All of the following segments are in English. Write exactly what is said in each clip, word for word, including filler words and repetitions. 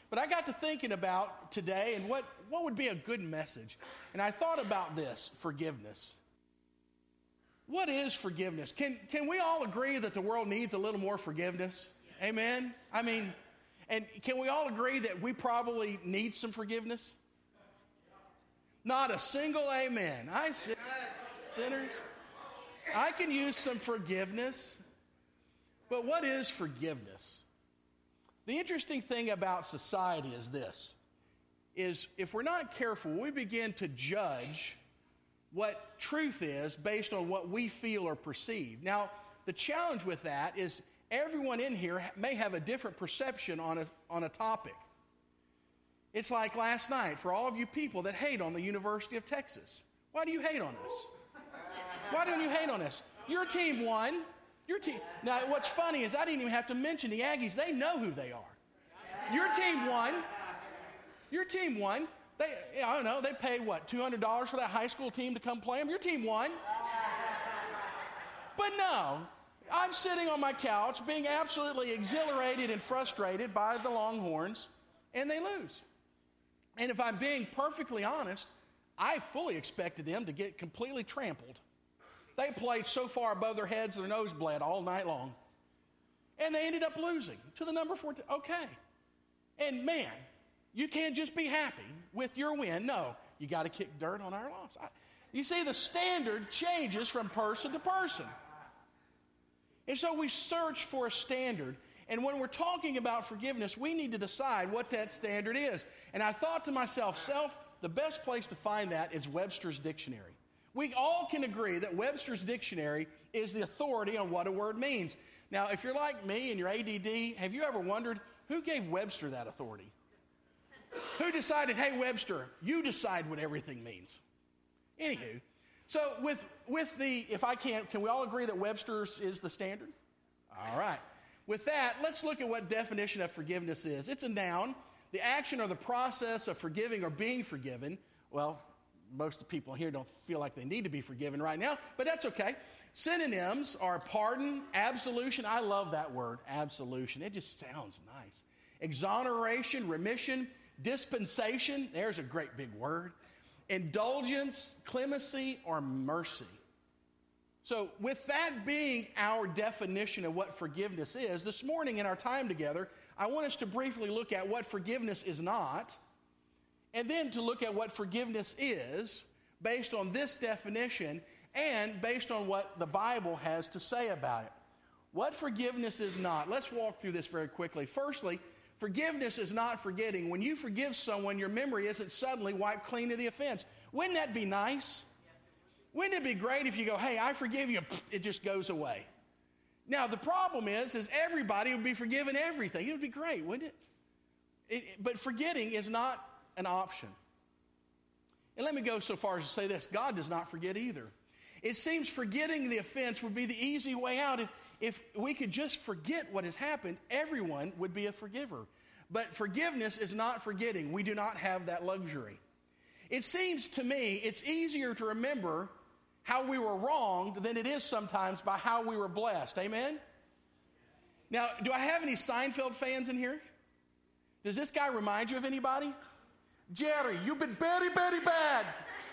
But I got to thinking about today and what, what would be a good message. And I thought about this, forgiveness. What is forgiveness? Can, can we all agree that the world needs a little more forgiveness? Yes. Amen? I mean, and can we all agree that we probably need some forgiveness? Not a single amen. I sin- sinners. I can use some forgiveness. But what is forgiveness? The interesting thing about society is this, is if we're not careful, we begin to judge what truth is based on what we feel or perceive. Now, the challenge with that is everyone in here may have a different perception on a, on a topic. It's like last night, for all of you people that hate on the University of Texas. Why do you hate on us? Why don't you hate on us? Your team won. Your team. Now, what's funny is I didn't even have to mention the Aggies. They know who they are. Your team won. Your team won. They, I don't know, they paid, what, two hundred dollars for that high school team to come play them? Your team won. But no, I'm sitting on my couch being absolutely exhilarated and frustrated by the Longhorns, and they lose. And if I'm being perfectly honest, I fully expected them to get completely trampled. They played so far above their heads, their nose bled all night long. And they ended up losing to the number four. T- okay. And man, you can't just be happy with your win. No, you got to kick dirt on our loss. I, you see, the standard changes from person to person. And so we search for a standard. And when we're talking about forgiveness, we need to decide what that standard is. And I thought to myself, self, the best place to find that is Webster's Dictionary. We all can agree that Webster's Dictionary is the authority on what a word means. Now, if you're like me and you're A D D, have you ever wondered who gave Webster that authority? Who decided, hey, Webster, you decide what everything means? Anywho, so with with the, if I can't, can we all agree that Webster's is the standard? All right. With that, let's look at what definition of forgiveness is. It's a noun. The action or the process of forgiving or being forgiven. Well, most of the people here don't feel like they need to be forgiven right now, but that's okay. Synonyms are pardon, absolution. I love that word, absolution. It just sounds nice. Exoneration, remission, dispensation. There's a great big word. Indulgence, clemency, or mercy. So with that being our definition of what forgiveness is, this morning in our time together, I want us to briefly look at what forgiveness is not, and then to look at what forgiveness is based on this definition and based on what the Bible has to say about it. What forgiveness is not. Let's walk through this very quickly. Firstly, forgiveness is not forgetting. When you forgive someone, your memory isn't suddenly wiped clean of the offense. Wouldn't that be nice? Wouldn't it be great if you go, hey, I forgive you, it just goes away. Now, the problem is, is everybody would be forgiven everything. It would be great, wouldn't it? it but forgetting is not an option. And let me go so far as to say this. God does not forget either. It seems forgetting the offense would be the easy way out. If, if we could just forget what has happened, everyone would be a forgiver. But forgiveness is not forgetting. We do not have that luxury. It seems to me it's easier to remember how we were wronged than it is sometimes by how we were blessed. Amen? Now, do I have any Seinfeld fans in here? Does this guy remind you of anybody? Jerry, you've been very, very bad.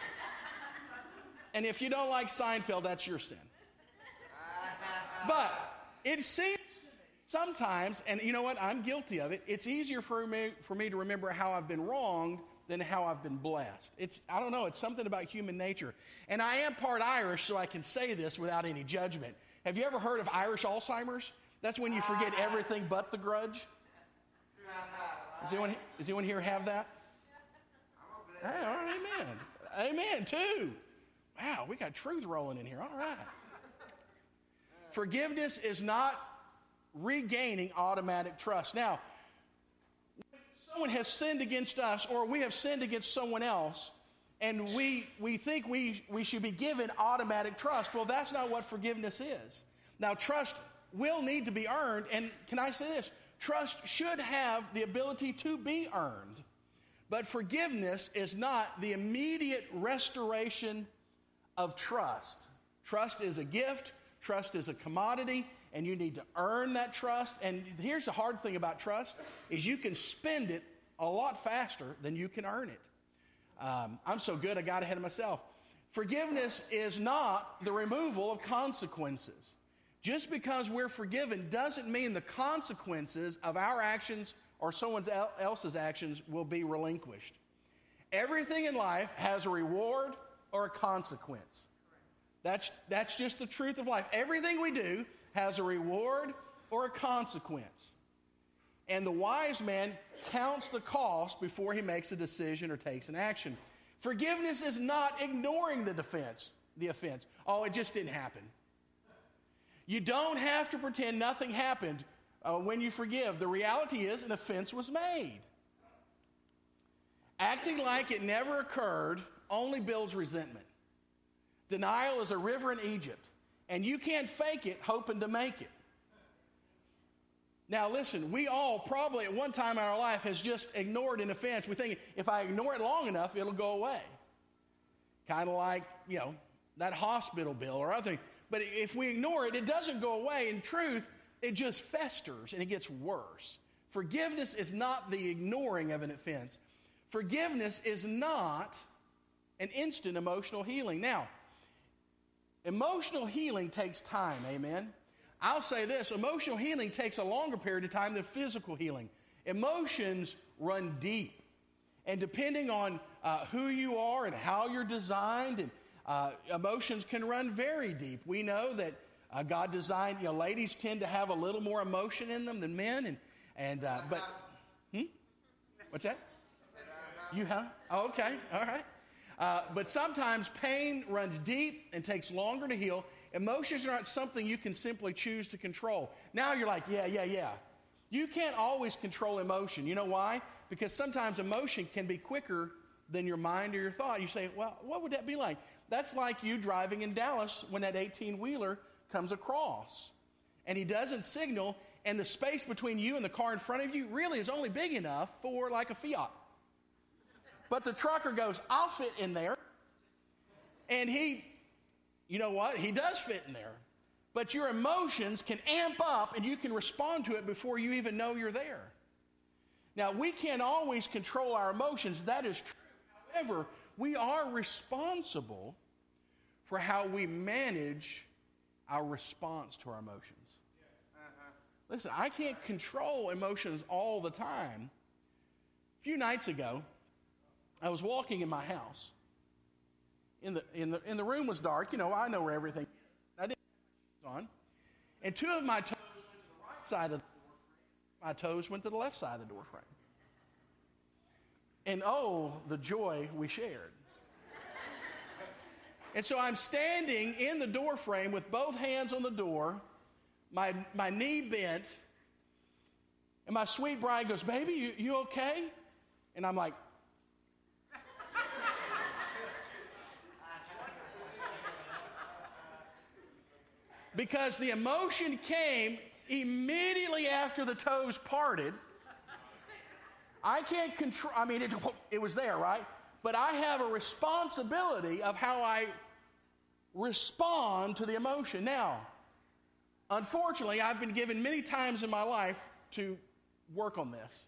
And if you don't like Seinfeld, that's your sin. But it seems sometimes, and you know what, I'm guilty of it, it's easier for me, for me to remember how I've been wronged than how I've been blessed. It's, I don't know, it's something about human nature. And I am part Irish, so I can say this without any judgment. Have you ever heard of Irish Alzheimer's? That's when you forget everything but the grudge. Does anyone, does anyone here have that? Hey, all right, amen. Amen, too. Wow, we got truth rolling in here. All right. Forgiveness is not regaining automatic trust. Now, when someone has sinned against us or we have sinned against someone else and we, we think we, we should be given automatic trust, well, that's not what forgiveness is. Now, trust will need to be earned, and can I say this? Trust should have the ability to be earned. But forgiveness is not the immediate restoration of trust. Trust is a gift. Trust is a commodity, and you need to earn that trust. And here's the hard thing about trust, is you can spend it a lot faster than you can earn it. Um, I'm so good, I got ahead of myself. Forgiveness is not the removal of consequences. Just because we're forgiven doesn't mean the consequences of our actions or someone else's actions will be relinquished. Everything in life has a reward or a consequence. That's, that's just the truth of life. Everything we do has a reward or a consequence. And the wise man counts the cost before he makes a decision or takes an action. Forgiveness is not ignoring the defense, the offense. Oh, it just didn't happen. You don't have to pretend nothing happened uh, when you forgive. The reality is an offense was made. Acting like it never occurred only builds resentment. Denial is a river in Egypt, and you can't fake it hoping to make it. Now listen, we all probably at one time in our life has just ignored an offense. We think if I ignore it long enough, it'll go away. Kind of like, you know, that hospital bill or other thing. But if we ignore it, it doesn't go away. In truth, it just festers and it gets worse. Forgiveness is not the ignoring of an offense. Forgiveness is not an instant emotional healing. Now, emotional healing takes time, amen? I'll say this, emotional healing takes a longer period of time than physical healing. Emotions run deep. And depending on uh, who you are and how you're designed, and uh, emotions can run very deep. We know that uh, God designed, you know, ladies tend to have a little more emotion in them than men. And, and uh, but, hmm? What's that? You, huh? Oh, okay, all right. Uh, but sometimes pain runs deep and takes longer to heal. Emotions are not something you can simply choose to control. Now you're like, yeah, yeah, yeah. You can't always control emotion. You know why? Because sometimes emotion can be quicker than your mind or your thought. You say, well, what would that be like? That's like you driving in Dallas when that eighteen-wheeler comes across. And he doesn't signal, and the space between you and the car in front of you really is only big enough for like a Fiat. But the trucker goes, I'll fit in there. And he, you know what? He does fit in there. But your emotions can amp up and you can respond to it before you even know you're there. Now, we can't always control our emotions. That is true. However, we are responsible for how we manage our response to our emotions. Uh-huh. Listen, I can't control emotions all the time. A few nights ago, I was walking in my house. In the in the in the room was dark. You know, I know where everything is. I didn't have my shoes on. And two of my toes went to the right side of the door frame. My toes went to the left side of the door frame. And oh, the joy we shared. And so I'm standing in the door frame with both hands on the door, my my knee bent, and my sweet bride goes, baby, you, you okay? And I'm like, because the emotion came immediately after the toes parted. I can't control, I mean, it, it was there, right? But I have a responsibility of how I respond to the emotion. Now, unfortunately, I've been given many times in my life to work on this.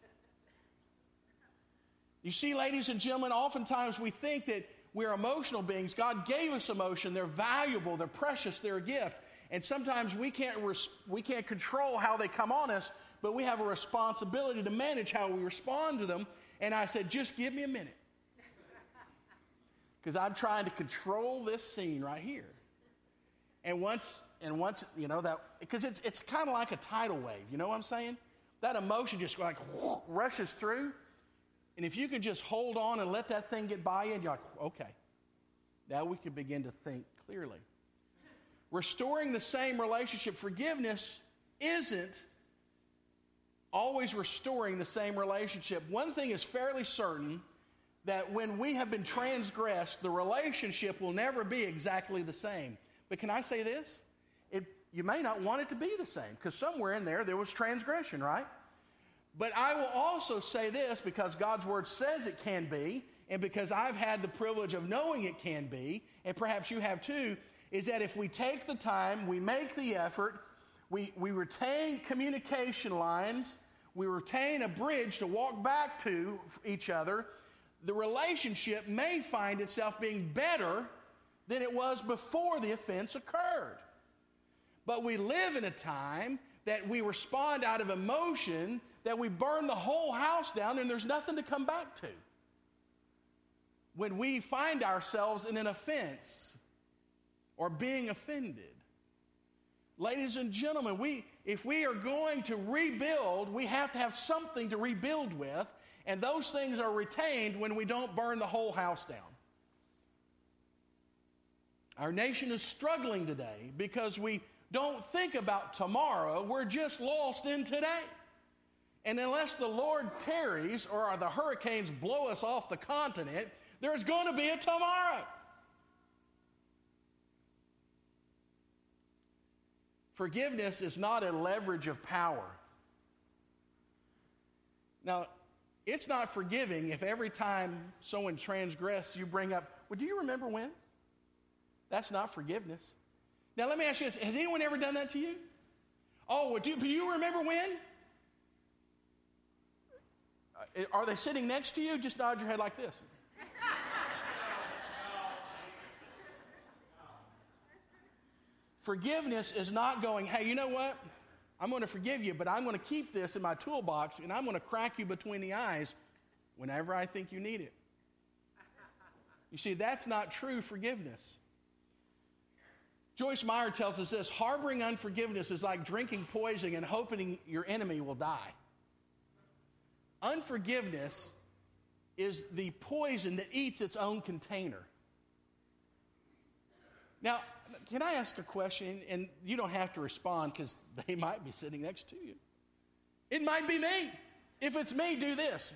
You see, ladies and gentlemen, oftentimes we think that we're emotional beings. God gave us emotion. They're valuable. They're precious. They're a gift. And sometimes we can't res- we can't control how they come on us, but we have a responsibility to manage how we respond to them. And I said, just give me a minute. Because I'm trying to control this scene right here. And once, and once, you know, that, because it's it's kind of like a tidal wave, you know what I'm saying? That emotion just like whoosh, rushes through. And if you can just hold on and let that thing get by you, and you're like, okay, now we can begin to think clearly. Restoring the same relationship, forgiveness isn't always restoring the same relationship. One thing is fairly certain, that when we have been transgressed, the relationship will never be exactly the same. But can I say this? It, you may not want it to be the same, because somewhere in there, there was transgression, right? But I will also say this, because God's Word says it can be, and because I've had the privilege of knowing it can be, and perhaps you have too, is that if we take the time, we make the effort, we, we retain communication lines, we retain a bridge to walk back to each other, the relationship may find itself being better than it was before the offense occurred. But we live in a time that we respond out of emotion, that we burn the whole house down and there's nothing to come back to. When we find ourselves in an offense or being offended. Ladies and gentlemen, we, if we are going to rebuild, we have to have something to rebuild with, and those things are retained when we don't burn the whole house down. Our nation is struggling today because we don't think about tomorrow. We're just lost in today. And unless the Lord tarries or the hurricanes blow us off the continent, there's going to be a tomorrow. Forgiveness is not a leverage of power. Now, it's not forgiving if every time someone transgresses, you bring up, well, do you remember when? That's not forgiveness. Now, let me ask you this. Has anyone ever done that to you? Oh, well, do, do you remember when? Uh, are they sitting next to you? Just nod your head like this. Forgiveness is not going, hey, you know what? I'm going to forgive you, but I'm going to keep this in my toolbox, and I'm going to crack you between the eyes whenever I think you need it. You see, that's not true forgiveness. Joyce Meyer tells us this: harboring unforgiveness is like drinking poison and hoping your enemy will die. Unforgiveness is the poison that eats its own container. Now, can I ask a question? And you don't have to respond because they might be sitting next to you. It might be me. If it's me, do this.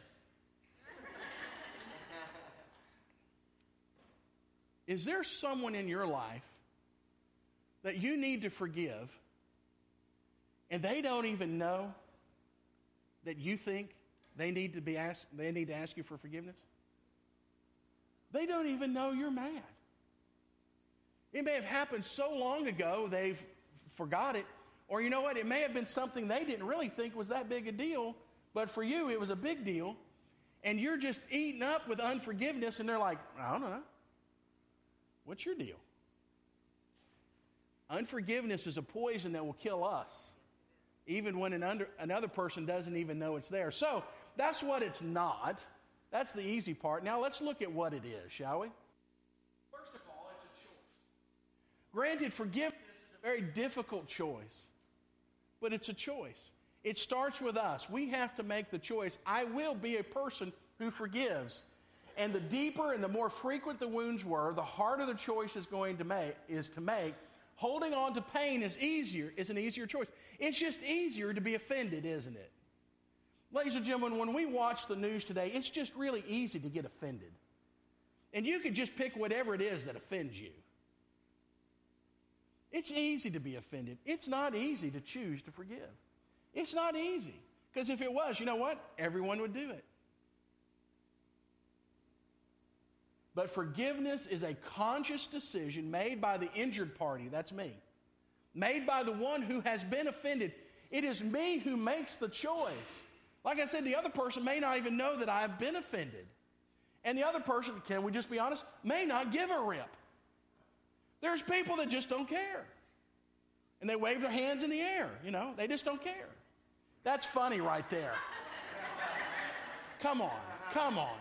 Is there someone in your life that you need to forgive and they don't even know that you think they need to be asked, they need to ask you for forgiveness? They don't even know you're mad. It may have happened so long ago they've forgot it. Or you know what? It may have been something they didn't really think was that big a deal, but for you it was a big deal. And you're just eaten up with unforgiveness, and they're like, I don't know. What's your deal? Unforgiveness is a poison that will kill us, even when an under, another person doesn't even know it's there. So that's what it's not. That's the easy part. Now let's look at what it is, shall we? First of all, it's a choice. Granted, forgiveness is a very difficult choice, but it's a choice. It starts with us. We have to make the choice. I will be a person who forgives. And the deeper and the more frequent the wounds were, the harder the choice is going to make, is to make. Holding on to pain is easier, is an easier choice. It's just easier to be offended, isn't it? Ladies and gentlemen, when we watch the news today, it's just really easy to get offended. And you can just pick whatever it is that offends you. It's easy to be offended. It's not easy to choose to forgive. It's not easy. Because if it was, you know what? Everyone would do it. But forgiveness is a conscious decision made by the injured party. That's me. Made by the one who has been offended. It is me who makes the choice. Like I said, the other person may not even know that I have been offended. And the other person, can we just be honest, may not give a rip. There's people that just don't care. And they wave their hands in the air, you know. They just don't care. That's funny right there. Come on, come on.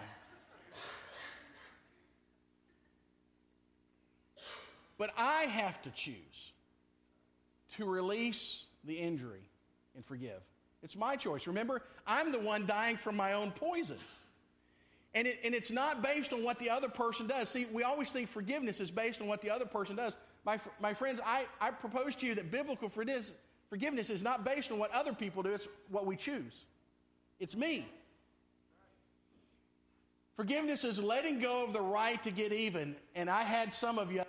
But I have to choose to release the injury and forgive. It's my choice. Remember, I'm the one dying from my own poison. And, it, and it's not based on what the other person does. See, we always think forgiveness is based on what the other person does. My, my friends, I, I propose to you that biblical forgiveness is not based on what other people do. It's what we choose. It's me. Forgiveness is letting go of the right to get even. And I had some of you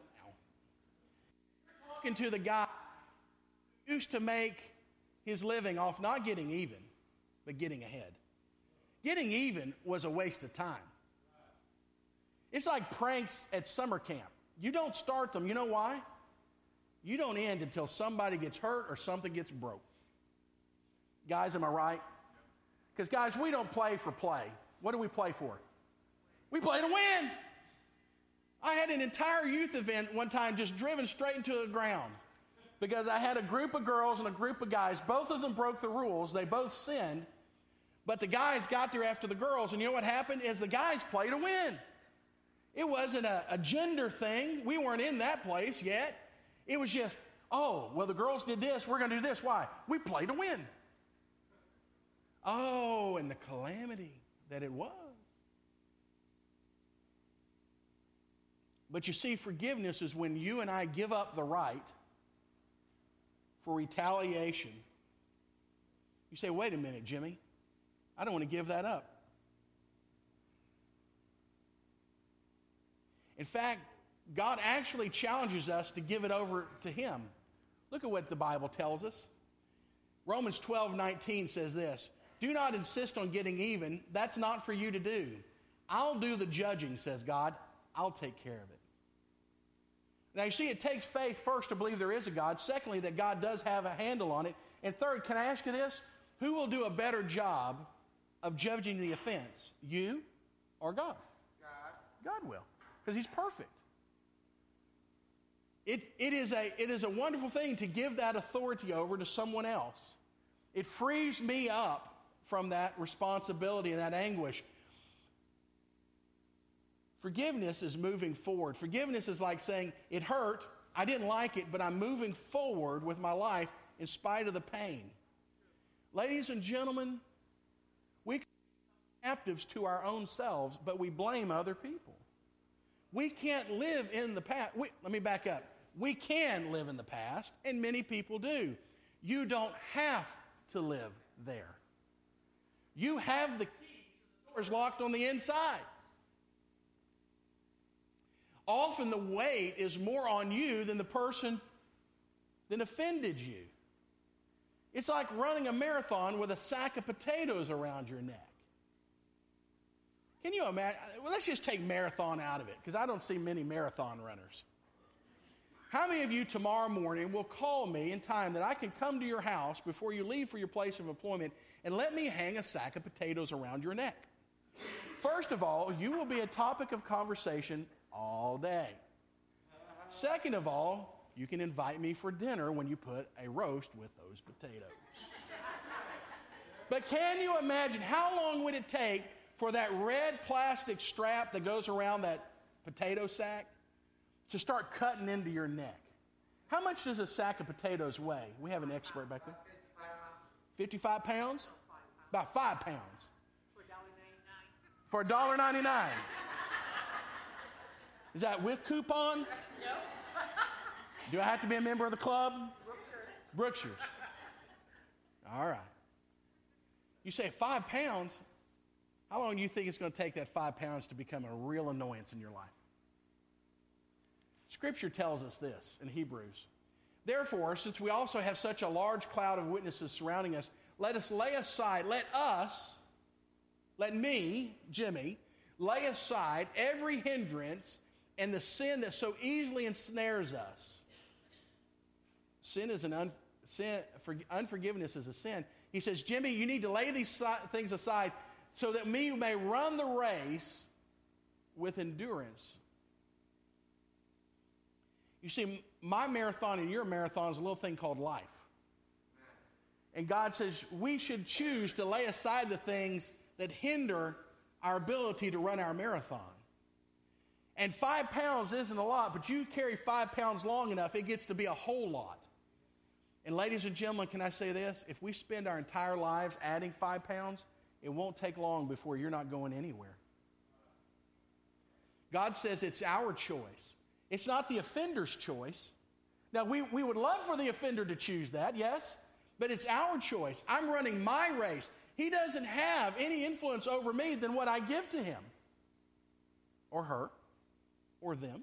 talking to the guy who used to make his living off not getting even, but getting ahead. Getting even was a waste of time. It's like pranks at summer camp. You don't start them. You know why? You don't end until somebody gets hurt or something gets broke. Guys, am I right? Because, guys, we don't play for play. What do we play for? We play to win. I had an entire youth event one time just driven straight into the ground because I had a group of girls and a group of guys. Both of them broke the rules. They both sinned. But the guys got there after the girls. And you know what happened? Is the guys play to win. It wasn't a, a gender thing. We weren't in that place yet. It was just, oh, well, the girls did this. We're going to do this. Why? We play to win. Oh, and the calamity that it was. But you see, forgiveness is when you and I give up the right for retaliation. You say, wait a minute, Jimmy. I don't want to give that up. In fact, God actually challenges us to give it over to Him. Look at what the Bible tells us. Romans twelve nineteen says this, do not insist on getting even. That's not for you to do. I'll do the judging, says God. I'll take care of it. Now, you see, it takes faith first to believe there is a God. Secondly, that God does have a handle on it. And third, can I ask you this? Who will do a better job of judging the offense? You or God? God. God will, because He's perfect. It, it, is a, it is a wonderful thing to give that authority over to someone else. It frees me up from that responsibility and that anguish. Forgiveness is moving forward. Forgiveness is like saying, it hurt, I didn't like it, but I'm moving forward with my life in spite of the pain. Ladies and gentlemen, we can be captives to our own selves, but we blame other people. We can't live in the past. We, let me back up. We can live in the past, and many people do. You don't have to live there. You have the keys. The door is locked on the inside. Often the weight is more on you than the person that offended you. It's like running a marathon with a sack of potatoes around your neck. Can you imagine? Well, let's just take marathon out of it, because I don't see many marathon runners. How many of you tomorrow morning will call me in time that I can come to your house before you leave for your place of employment and let me hang a sack of potatoes around your neck? First of all, you will be a topic of conversation all day. Second of all, you can invite me for dinner when you put a roast with those potatoes. But can you imagine how long would it take for that red plastic strap that goes around that potato sack to start cutting into your neck? How much does a sack of potatoes weigh? We have an expert back there. fifty-five pounds? About five pounds. For one dollar ninety-nine. Is that with coupon? No. Do I have to be a member of the club? Brookshire. Brookshire. All right. You say five pounds. How long do you think it's going to take that five pounds to become a real annoyance in your life? Scripture tells us this in Hebrews. Therefore, since we also have such a large cloud of witnesses surrounding us, let us lay aside, let us, let me, Jimmy, lay aside every hindrance and the sin that so easily ensnares us. Sin is an un, sin, for, unforgiveness is a sin. He says, Jimmy, you need to lay these si- things aside so that we may run the race with endurance. You see, my marathon and your marathon is a little thing called life. And God says we should choose to lay aside the things that hinder our ability to run our marathon. And five pounds isn't a lot, but you carry five pounds long enough, it gets to be a whole lot. And ladies and gentlemen, can I say this? If we spend our entire lives adding five pounds, it won't take long before you're not going anywhere. God says it's our choice. It's not the offender's choice. Now, we, we would love for the offender to choose that, yes, but it's our choice. I'm running my race. He doesn't have any influence over me than what I give to him or her or them.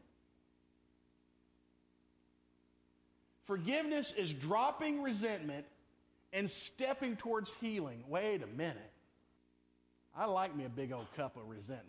Forgiveness is dropping resentment and stepping towards healing. Wait a minute. I like me a big old cup of resentment.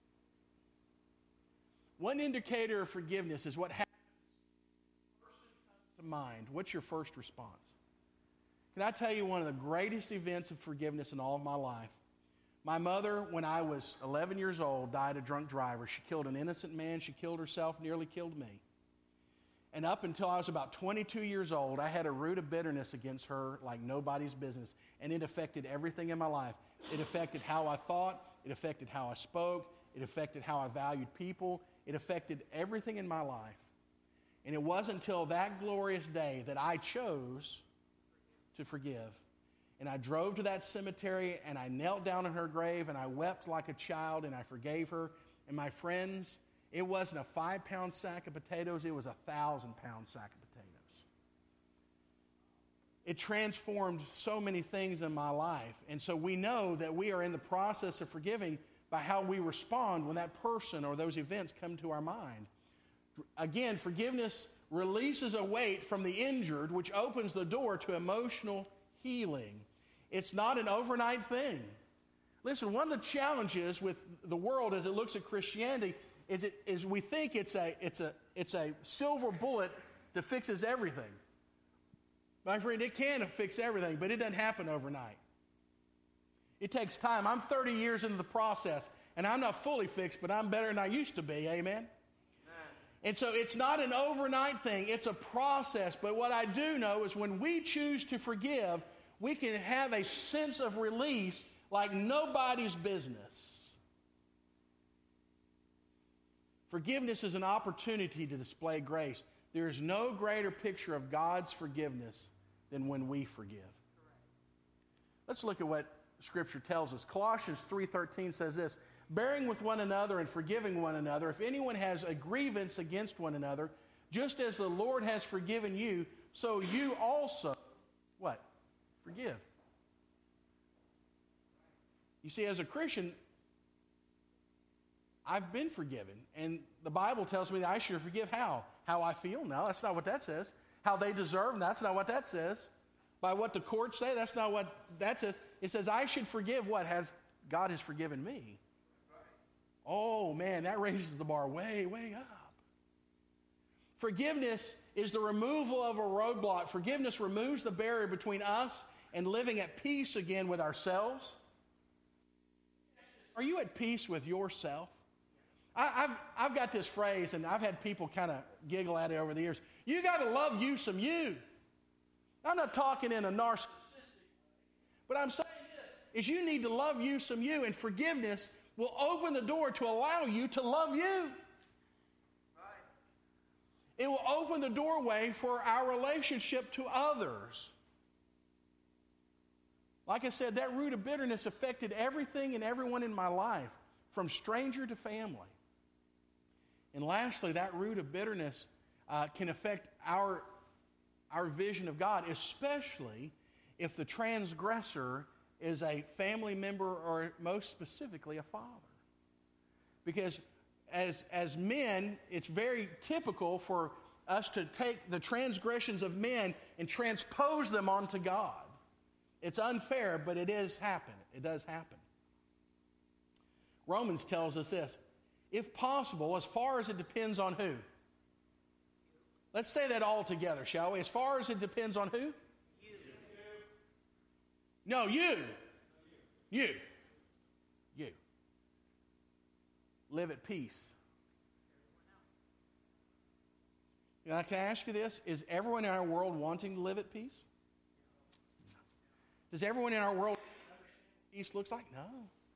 One indicator of forgiveness is what happens when a person comes to mind. What's your first response? Can I tell you one of the greatest events of forgiveness in all of my life? My mother, when I was eleven years old, died a drunk driver. She killed an innocent man. She killed herself, nearly killed me. And up until I was about twenty-two years old, I had a root of bitterness against her like nobody's business. And it affected everything in my life. It affected how I thought. It affected how I spoke. It affected how I valued people. It affected everything in my life. And it wasn't until that glorious day that I chose to forgive. And I drove to that cemetery and I knelt down in her grave and I wept like a child and I forgave her. And my friends, it wasn't a five-pound sack of potatoes, it was a thousand-pound sack of potatoes. It transformed so many things in my life. And so we know that we are in the process of forgiving by how we respond when that person or those events come to our mind. Again, forgiveness releases a weight from the injured, which opens the door to emotional healing. It's not an overnight thing. Listen, one of the challenges with the world as it looks at Christianity is, it, is we think it's a, it's, a, it's a silver bullet that fixes everything. My friend, it can fix everything, but it doesn't happen overnight. It takes time. I'm thirty years into the process, and I'm not fully fixed, but I'm better than I used to be. Amen? And so it's not an overnight thing. It's a process. But what I do know is when we choose to forgive, we can have a sense of release like nobody's business. Forgiveness is an opportunity to display grace. There is no greater picture of God's forgiveness than when we forgive. Let's look at what Scripture tells us. Colossians three thirteen says this, bearing with one another and forgiving one another, if anyone has a grievance against one another, just as the Lord has forgiven you, so you also, what? Forgive. You see, as a Christian, I've been forgiven. And the Bible tells me that I should forgive how? How I feel? No, that's not what that says. How they deserve? No, that's not what that says. By what the courts say? That's not what that says. It says I should forgive what has God has forgiven me. Oh, man, that raises the bar way, way up. Forgiveness is the removal of a roadblock. Forgiveness removes the barrier between us and living at peace again with ourselves. Are you at peace with yourself? I, I've, I've got this phrase, and I've had people kind of giggle at it over the years. You got to love you some you. I'm not talking in a narcissistic way, but I'm saying this, is you need to love you some you, and forgiveness will open the door to allow you to love you. Right. It will open the doorway for our relationship to others. Like I said, that root of bitterness affected everything and everyone in my life, from stranger to family. And lastly, that root of bitterness uh, can affect our, our vision of God, especially if the transgressor is a family member or most specifically a father. Because as, as men, it's very typical for us to take the transgressions of men and transpose them onto God. It's unfair, but it is happen. It does happen. Romans tells us this. If possible, as far as it depends on who? Let's say that all together, shall we? As far as it depends on who? You. No, you. You. You. Live at peace. Now, can I ask you this? Is everyone in our world wanting to live at peace? Does everyone in our world understand what peace looks like? No.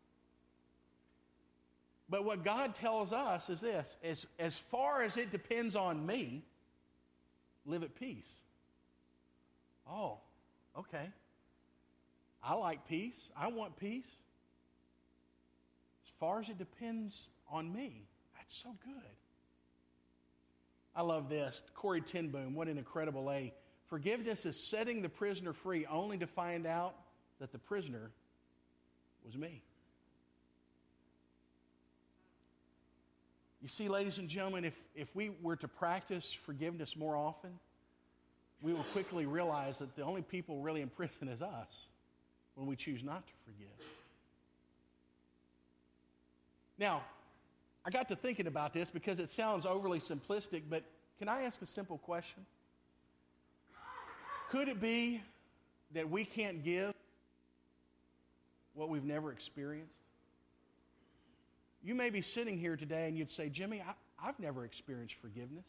But what God tells us is this, as, as far as it depends on me, live at peace. Oh, okay. I like peace. I want peace. As far as it depends on me, that's so good. I love this. Corrie ten Boom, what an incredible A. Forgiveness is setting the prisoner free only to find out that the prisoner was me. You see, ladies and gentlemen, if, if we were to practice forgiveness more often, we will quickly realize that the only people really in prison is us when we choose not to forgive. Now, I got to thinking about this because it sounds overly simplistic, but can I ask a simple question? Could it be that we can't give what we've never experienced? You may be sitting here today and you'd say, Jimmy, I, I've never experienced forgiveness.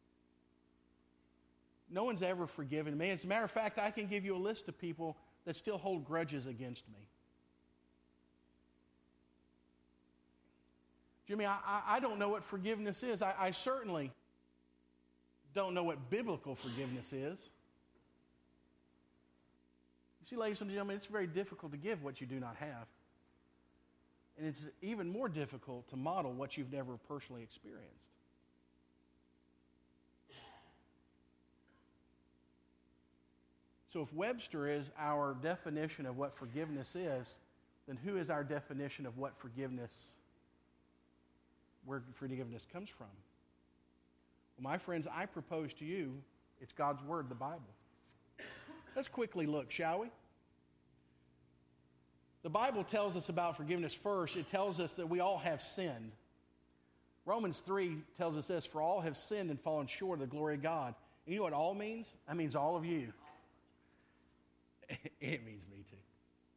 No one's ever forgiven me. As a matter of fact, I can give you a list of people that still hold grudges against me. Jimmy, I, I don't know what forgiveness is. I, I certainly don't know what biblical forgiveness is. You see, ladies and gentlemen, it's very difficult to give what you do not have. And it's even more difficult to model what you've never personally experienced. So if Webster is our definition of what forgiveness is, then who is our definition of what forgiveness, where forgiveness comes from? Well, my friends, I propose to you, it's God's Word, the Bible. Let's quickly look, shall we? The Bible tells us about forgiveness first. It tells us that we all have sinned. Romans three tells us this, for all have sinned and fallen short of the glory of God. And you know what all means? That means all of you. It means me too.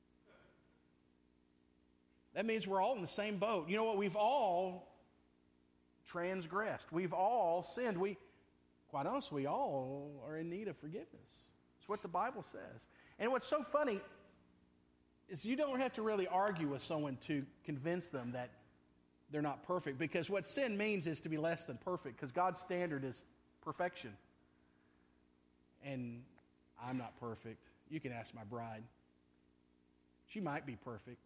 That means we're all in the same boat. You know what? We've all transgressed. We've all sinned. We, quite honestly, we all are in need of forgiveness. It's what the Bible says. And what's so funny is you don't have to really argue with someone to convince them that they're not perfect, because what sin means is to be less than perfect, because God's standard is perfection. And I'm not perfect. You can ask my bride. She might be perfect.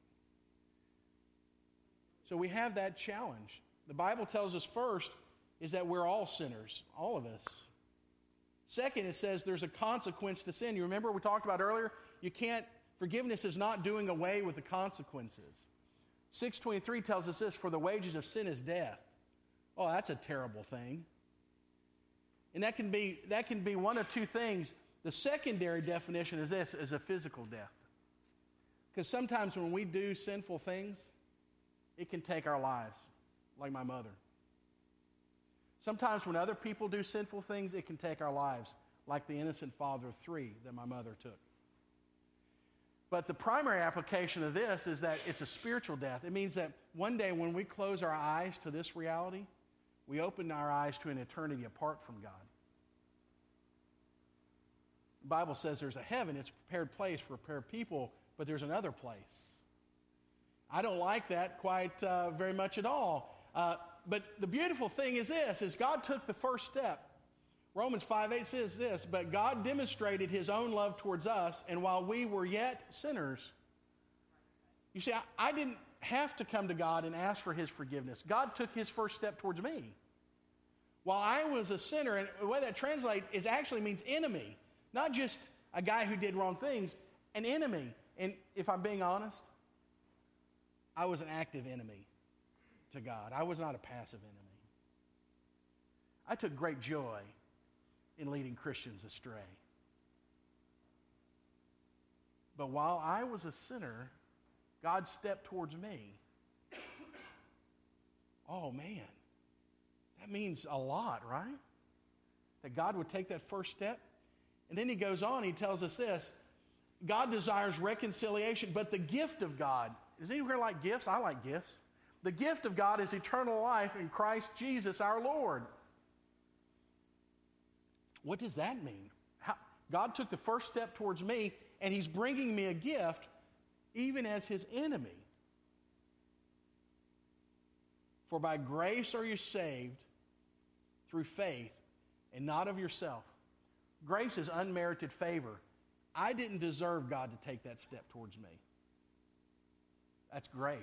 So we have that challenge. The Bible tells us first is that we're all sinners, all of us. Second, it says there's a consequence to sin. You remember we talked about earlier, you can't, forgiveness is not doing away with the consequences. six twenty-three tells us this, for the wages of sin is death. Oh, that's a terrible thing. And that can be, that can be one of two things. The secondary definition is this, is a physical death. Because sometimes when we do sinful things, it can take our lives, like my mother. Sometimes when other people do sinful things, it can take our lives, like the innocent father of three that my mother took. But the primary application of this is that it's a spiritual death. It means that one day when we close our eyes to this reality, we open our eyes to an eternity apart from God. The Bible says there's a heaven, it's a prepared place for prepared people, but there's another place. I don't like that quite uh, very much at all. Uh, but the beautiful thing is this, is God took the first step. Romans five eight says this, but God demonstrated his own love towards us, and while we were yet sinners. You see, I, I didn't have to come to God and ask for his forgiveness. God took his first step towards me. While I was a sinner, and the way that translates is actually means enemy. Not just a guy who did wrong things, an enemy. And if I'm being honest, I was an active enemy to God. I was not a passive enemy. I took great joy in leading Christians astray. But while I was a sinner, God stepped towards me. Oh, man. That means a lot, right? That God would take that first step. And then he goes on, he tells us this, God desires reconciliation, but the gift of God, does anyone here like gifts? I like gifts. The gift of God is eternal life in Christ Jesus our Lord. What does that mean? How, God took the first step towards me, and he's bringing me a gift even as his enemy. For by grace are you saved through faith, and not of yourself. Grace is unmerited favor. I didn't deserve God to take that step towards me. That's grace.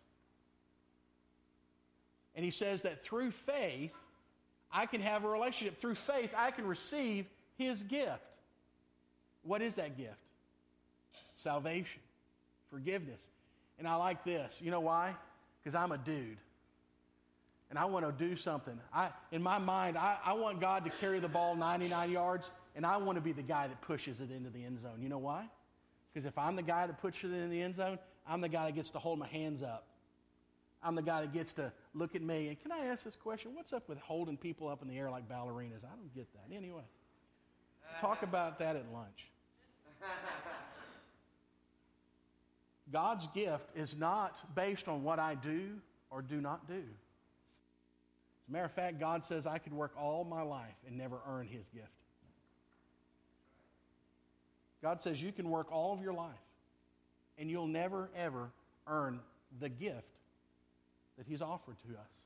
And he says that through faith, I can have a relationship. Through faith, I can receive his gift. What is that gift? Salvation. Forgiveness. And I like this. You know why? Because I'm a dude. And I want to do something. I, in my mind, I, I want God to carry the ball ninety-nine yards, and I want to be the guy that pushes it into the end zone. You know why? Because if I'm the guy that pushes it in the end zone, I'm the guy that gets to hold my hands up. I'm the guy that gets to look at me. And can I ask this question? What's up with holding people up in the air like ballerinas? I don't get that. Anyway, talk about that at lunch. God's gift is not based on what I do or do not do. As a matter of fact, God says I could work all my life and never earn his gift. God says you can work all of your life and you'll never, ever earn the gift that he's offered to us.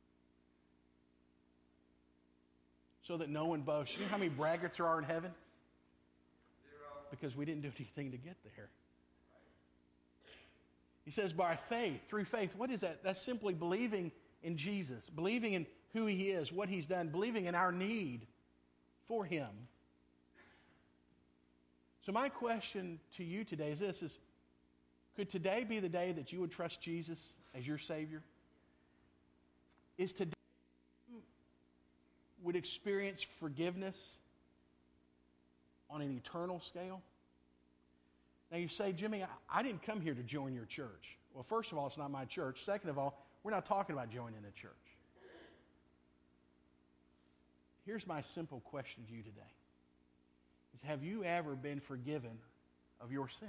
So that no one boasts. You know how many braggarts there are in heaven? Because we didn't do anything to get there. He says by faith, through faith. What is that? That's simply believing in Jesus, believing in who he is, what he's done, believing in our need for him. So my question to you today is this, is could today be the day that you would trust Jesus as your Savior? Is today you would experience forgiveness on an eternal scale? Now you say, Jimmy, I, I didn't come here to join your church. Well, first of all, it's not my church. Second of all, we're not talking about joining a church. Here's my simple question to you today. Is have you ever been forgiven of your sin?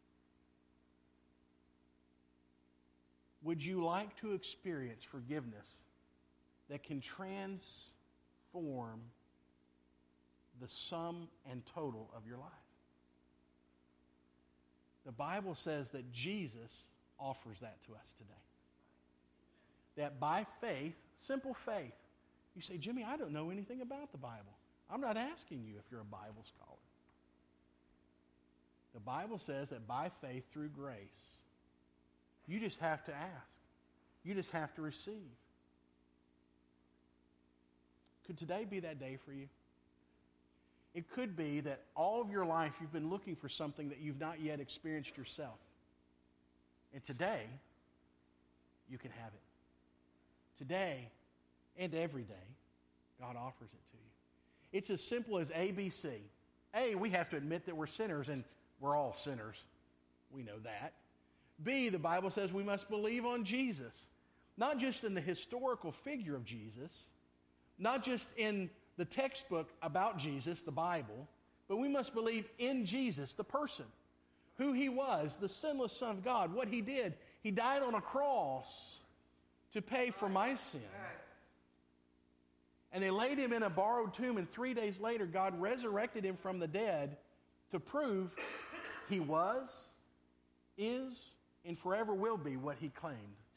Would you like to experience forgiveness that can transform the sum and total of your life? The Bible says that Jesus offers that to us today. That by faith, simple faith, you say, Jimmy, I don't know anything about the Bible. I'm not asking you if you're a Bible scholar. The Bible says that by faith through grace, you just have to ask. You just have to receive. Could today be that day for you? It could be that all of your life you've been looking for something that you've not yet experienced yourself. And today, you can have it. Today and every day, God offers it to you. It's as simple as A B C. A, we have to admit that we're sinners, and we're all sinners. We know that. B, the Bible says we must believe on Jesus. Not just in the historical figure of Jesus, not just in the textbook about Jesus, the Bible, but we must believe in Jesus, the person, who he was, the sinless Son of God, what he did. He died on a cross to pay for my sin. And they laid him in a borrowed tomb, and three days later, God resurrected him from the dead to prove he was, is, and forever will be what he claimed.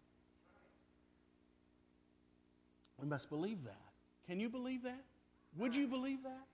We must believe that. Can you believe that? Would you believe that?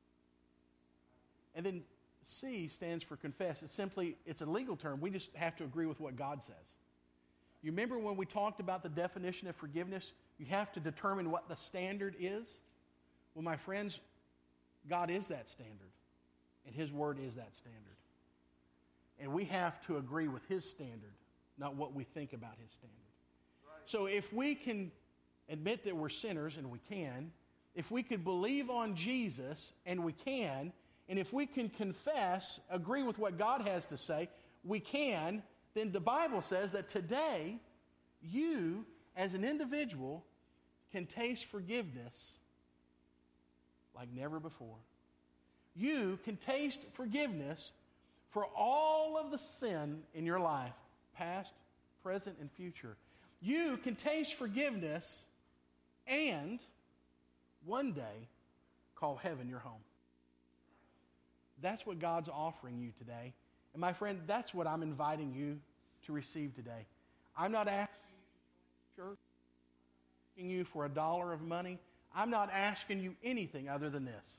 And then C stands for confess. It's simply, it's a legal term. We just have to agree with what God says. You remember when we talked about the definition of forgiveness? You have to determine what the standard is. Well, my friends, God is that standard. And his word is that standard. And we have to agree with his standard, not what we think about his standard. Right. So if we can admit that we're sinners, and we can, if we could believe on Jesus, and we can, and if we can confess, agree with what God has to say, we can, then the Bible says that today, you, as an individual, can taste forgiveness like never before. You can taste forgiveness for all of the sin in your life, past, present, and future. You can taste forgiveness and one day call heaven your home. That's what God's offering you today. And my friend, that's what I'm inviting you to receive today. I'm not asking you to join the church. I'm not asking you for a dollar of money. I'm not asking you anything other than this.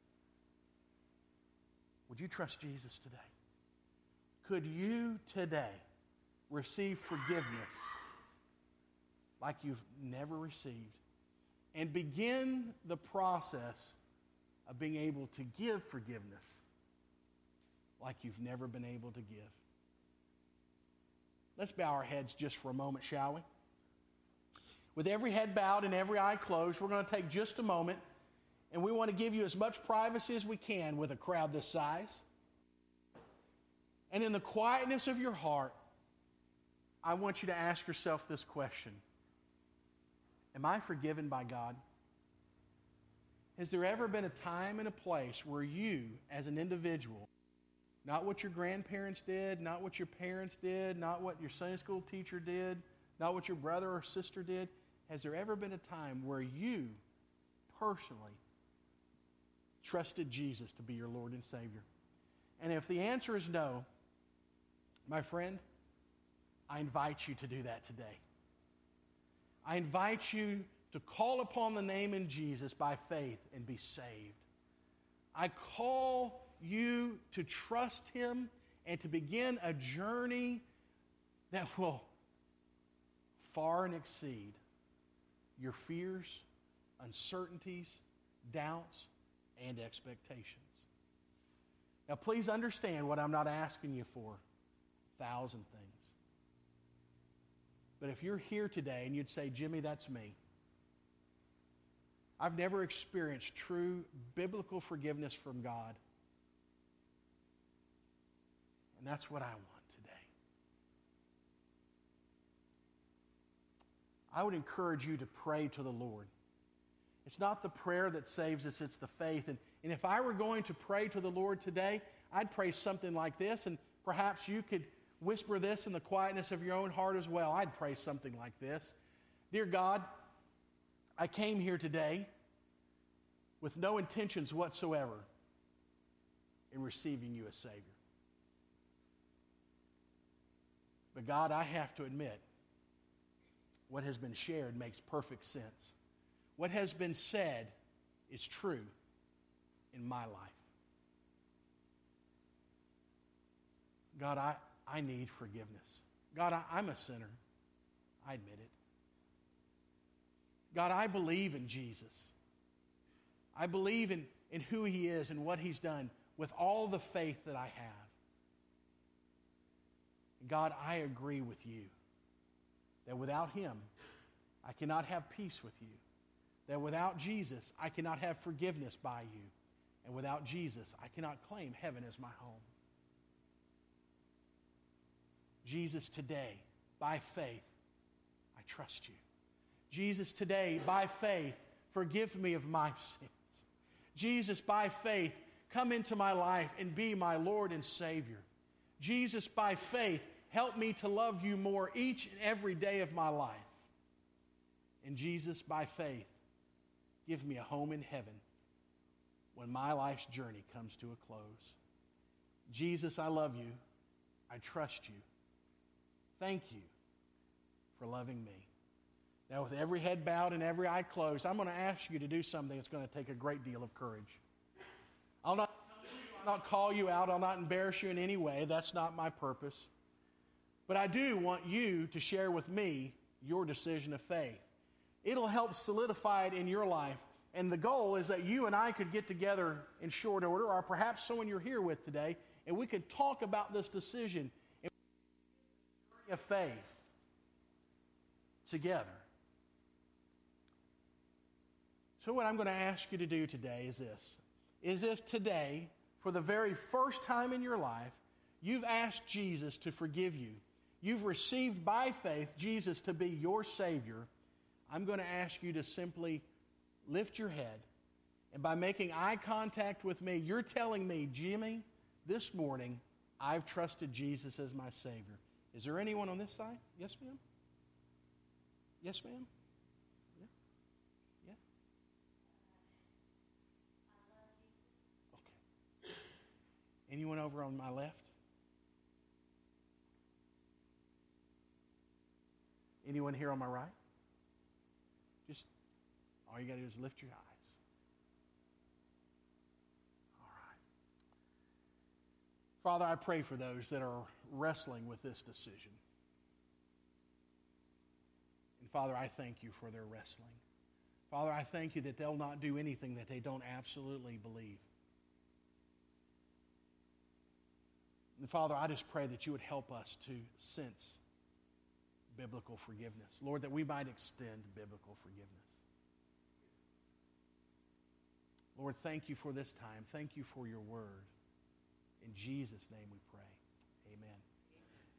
Would you trust Jesus today? Could you today receive forgiveness like you've never received and begin the process of being able to give forgiveness like you've never been able to give? Let's bow our heads just for a moment, shall we? With every head bowed and every eye closed, we're going to take just a moment, and we want to give you as much privacy as we can with a crowd this size. And in the quietness of your heart, I want you to ask yourself this question. Am I forgiven by God? Has there ever been a time and a place where you, as an individual, Not what your grandparents did, not what your parents did, not what your Sunday school teacher did, not what your brother or sister did. Has there ever been a time where you personally trusted Jesus to be your Lord and Savior? And if the answer is no, my friend, I invite you to do that today. I invite you to call upon the name in Jesus by faith and be saved. I call you to trust Him and to begin a journey that will far and exceed your fears, uncertainties, doubts, and expectations. Now, please understand what I'm not asking you for. A thousand things. But if you're here today and you'd say, Jimmy, that's me. I've never experienced true biblical forgiveness from God. And that's what I want today. I would encourage you to pray to the Lord. It's not the prayer that saves us, it's the faith. And, and if I were going to pray to the Lord today, I'd pray something like this, and perhaps you could whisper this in the quietness of your own heart as well. I'd pray something like this. Dear God, I came here today with no intentions whatsoever in receiving you as Savior. But God, I have to admit, what has been shared makes perfect sense. What has been said is true in my life. God, I, I need forgiveness. God, I, I'm a sinner. I admit it. God, I believe in Jesus. I believe in, in who He is and what He's done with all the faith that I have. God, I agree with you that without Him, I cannot have peace with you. That without Jesus, I cannot have forgiveness by you. And without Jesus, I cannot claim heaven as my home. Jesus, today, by faith, I trust you. Jesus, today, by faith, forgive me of my sins. Jesus, by faith, come into my life and be my Lord and Savior. Jesus, by faith, help me to love you more each and every day of my life. And Jesus, by faith, give me a home in heaven when my life's journey comes to a close. Jesus, I love you. I trust you. Thank you for loving me. Now, with every head bowed and every eye closed, I'm going to ask you to do something that's going to take a great deal of courage. I'll not, I'll not call you out. I'll not embarrass you in any way. That's not my purpose. But I do want you to share with me your decision of faith. It'll help solidify it in your life. And the goal is that you and I could get together in short order, or perhaps someone you're here with today, and we could talk about this decision of faith together. So what I'm going to ask you to do today is this. Is if today, for the very first time in your life, you've asked Jesus to forgive you. You've received by faith Jesus to be your Savior. I'm going to ask you to simply lift your head. And by making eye contact with me, you're telling me, Jimmy, this morning, I've trusted Jesus as my Savior. Is there anyone on this side? Yes, ma'am? Yes, ma'am? Yeah? Yeah? Okay. Anyone over on my left? Anyone here on my right? Just, all you got to do is lift your eyes. All right. Father, I pray for those that are wrestling with this decision. And Father, I thank you for their wrestling. Father, I thank you that they'll not do anything that they don't absolutely believe. And Father, I just pray that you would help us to sense biblical forgiveness. Lord, that we might extend biblical forgiveness. Lord, thank you for this time. Thank you for your word. In Jesus' name we pray.